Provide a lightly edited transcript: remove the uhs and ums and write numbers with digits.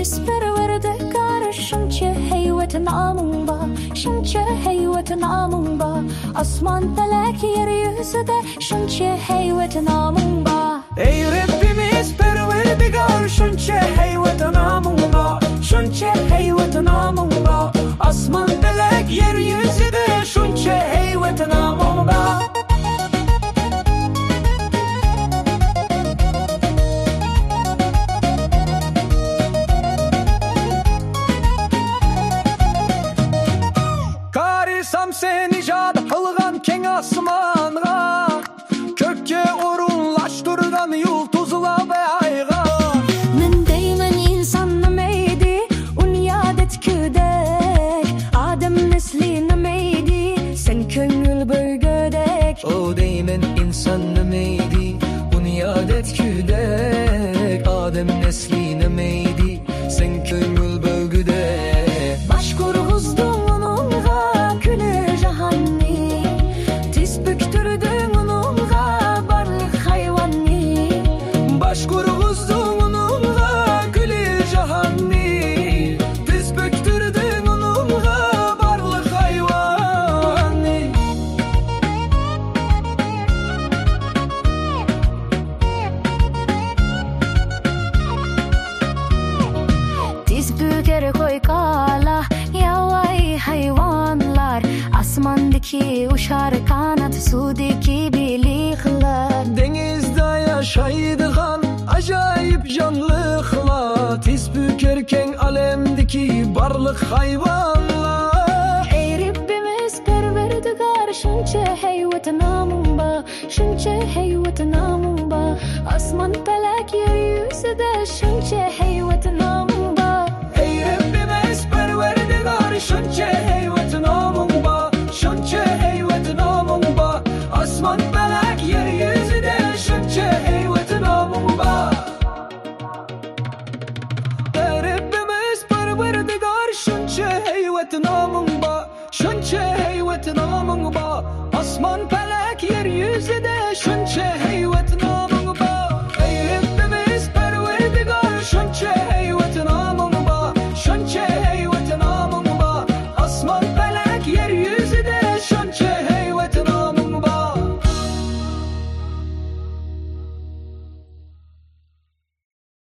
Rabbimiz perverdigar şunça heyvet namın ba, şunça heyvet namın ba. Asman felek yeryüzüde şunça heyvet namın ba. Ey Rabbimiz perverdigar şunça heyvet namın ba, şunça heyvet namın ba. Asman felek yeryüzüde şunça heyvet namın ba. Karisam sen icad kılgan keng asmanğa, kökçe orunlaştırgan yıldızla ve ayga. Men deymen insan nemeydi, unyad etküdek. Adem nesli nemeydi, sen köngül bölgödek. O deymen insan nemeydi, bunyad etküdek. Adem nesli nemeydi, sen köngül bölgüdek. Başkurguzdun onunğa külü cahanni, tiz büktürdün onunğa barlık hayvanni. Başkurguzdun onunğa gülü cahanni, tiz büktürdün onunğa barlık hayvanni. Tiz büker koy kala, yavay hayvanlar. Asmandaki uşar kanat, sudaki bilikler. Denizde yaşaydıgan acayip canlıklar, tiz bükerken alemdeki barlık hayvanlar. Ey Rabbimiz perverdigar şunça heyvet namın ba, şunça heyvet namın ba. Asman felek yeryüzüde şunça heyvet namın ba. Ey Rabbimiz perverdigar şunça heyvet namın ba, şunça heyvet namın ba. Asman felek yeryüzüde şunça heyvet namın ba. Ey Rabbimiz perverdigar şunça heyvet namın ba, şunça heyvet namın ba. Asman felek yeryüzüde şunça